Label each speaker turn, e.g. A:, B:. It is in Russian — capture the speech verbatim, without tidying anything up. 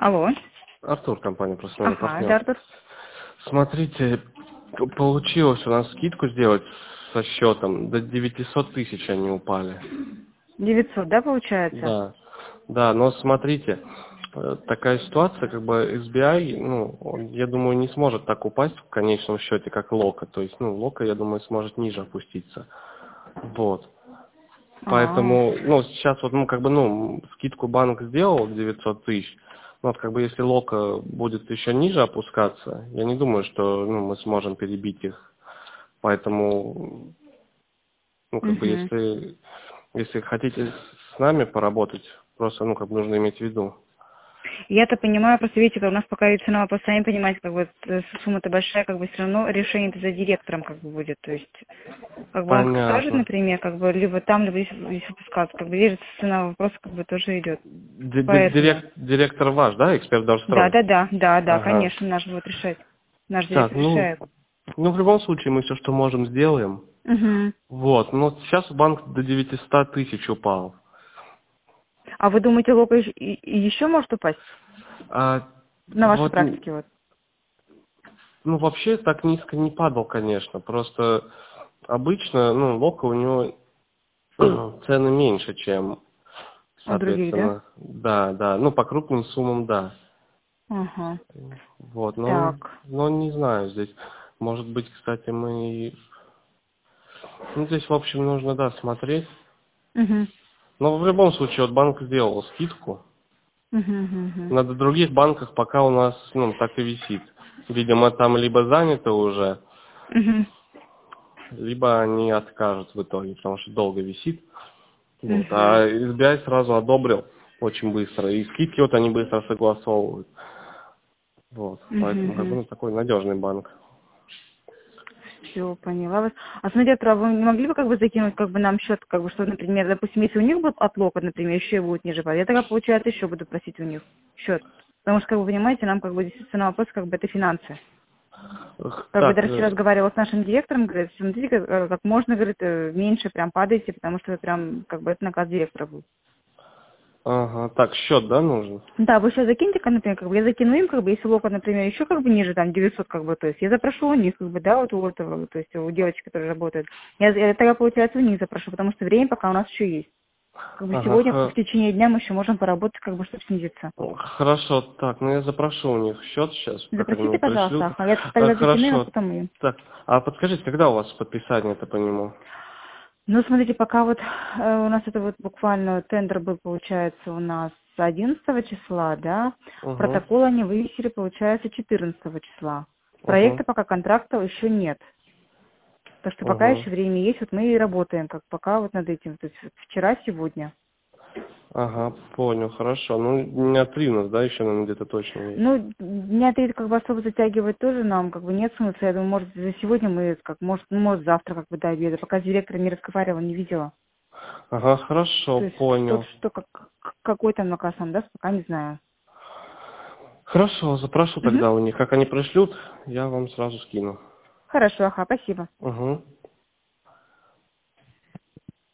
A: Алло.
B: Артур, компания «Профессиональный
A: Ага,
B: партнер».
A: да, Артур.
B: Смотрите, п- получилось у нас скидку сделать со счетом. До девятисот тысяч они упали.
A: девятьсот, да, получается?
B: Да, да, но смотрите, э, такая ситуация, как бы эс би ай, ну, он, я думаю, не сможет так упасть в конечном счете, как Лока. То есть, ну, Лока, я думаю, сможет ниже опуститься. Вот.
A: А,
B: Поэтому, ну, сейчас вот, ну, как бы, ну, скидку банк сделал девятьсот тысяч. Ну, вот, как бы, если Лока будет еще ниже опускаться, я не думаю, что, ну, мы сможем перебить их. Поэтому, ну, как бы,
A: угу.
B: если, если хотите с нами поработать, просто, ну, как бы, нужно иметь в виду.
A: Я-то понимаю, просто видите, как у нас пока и цена вопрос, сами понимаете, как бы э, сумма-то большая, как бы все равно решение-то за директором как бы будет. То есть, как бы он скажет,
B: Понятно.
A: например, как бы либо там, либо здесь, здесь выпускаться, как бы здесь же цена вопроса как бы тоже идет.
B: Ди- ди-
A: Поэтому.
B: дирек- директор ваш, да, эксперт
A: Да,
B: Дорстрой?
A: да, да, да, да,
B: Ага.
A: конечно, наш будет решать. Наш
B: Так,
A: директор
B: ну,
A: решает.
B: ну, в любом случае, мы все, что можем, сделаем.
A: Угу.
B: Вот, но сейчас банк до девятисот тысяч упал.
A: А вы думаете, Лока еще может упасть?
B: А,
A: На вашей
B: вот, н-
A: практике вот.
B: ну, вообще так низко не падал, конечно. Просто обычно, ну, Лока у него цены меньше, чем,
A: У других, да?
B: соответственно, да, да. Ну, по крупным суммам, да.
A: Ага.
B: Вот, но,
A: Так.
B: но не знаю, здесь, может быть, кстати, мы, ну, здесь, в общем, нужно, да, смотреть.
A: Угу.
B: Но в любом случае, вот банк сделал скидку.
A: Угу, угу.
B: На других банках пока у нас, ну, так и висит. Видимо, там либо занято уже,
A: Угу.
B: либо они откажут в итоге, потому что долго висит. Вот.
A: Угу.
B: А эс би ай сразу одобрил очень быстро. И скидки вот они быстро согласовывают. Вот. Поэтому как бы,
A: Угу.
B: ну, такой надежный банк.
A: Все, поняла вас. А смотрите, а вы не могли бы как бы закинуть как бы нам счет, как бы, что, например, допустим, если у них будет отлока, например, еще и будет ниже падать, я тогда, получается, еще буду просить у них счет. Потому что, как вы понимаете, нам как бы действительно вопрос, как бы это финансы.
B: Эх,
A: Как бы
B: Так,
A: даже вчера
B: э,
A: разговаривала с нашим директором, говорит, смотрите, как, э, как можно, говорит, э, меньше прям падаете, потому что прям, как бы, это наказ директора будет.
B: ага, так, счет, да, нужен?
A: Да, вы сейчас закиньте, как, например, как бы я закину им, как бы, если лока, например, еще как бы ниже, там, девятьсот, как бы, то есть я запрошу у них, как бы, да, вот у этого, то есть у девочки, которые работают. Я, я тогда, получается, у них запрошу, потому что время пока у нас еще есть. Как бы
B: Ага,
A: сегодня, в
B: х-
A: течение дня мы еще можем поработать, как бы, чтобы снизиться.
B: хорошо, так, ну я запрошу у них счет сейчас, как они
A: Запросите,
B: мне пришлют.
A: пожалуйста, ага, я
B: А,
A: тогда закину им, а
B: хорошо,
A: потом им.
B: так, а подскажите, когда у вас подписание-то по нему?
A: Ну, смотрите, пока вот э, у нас это вот буквально тендер был, получается, у нас одиннадцатого числа, да,
B: Угу,
A: протокол они вывесили, получается, четырнадцатого числа.
B: угу,
A: Проекта пока контракта еще нет. Так что пока
B: угу.
A: еще время есть, вот мы и работаем, как пока вот над этим, то есть вот вчера, сегодня.
B: Ага, понял, хорошо. Ну, дня три у нас, да, еще, наверное, где-то точно есть.
A: Ну, дня три как бы особо затягивать тоже нам как бы нет смысла. Я думаю, может, за сегодня мы, как, может, ну, может, завтра как бы до обеда. Пока с директором не разговаривала, не видела.
B: Ага, хорошо,
A: То есть что-то,
B: понял.
A: что, как, какой там наказ нам даст, пока не знаю.
B: Хорошо, запрошу
A: Угу.
B: тогда у них. Как они пришлют, я вам сразу скину.
A: Хорошо, ага, спасибо.
B: Угу.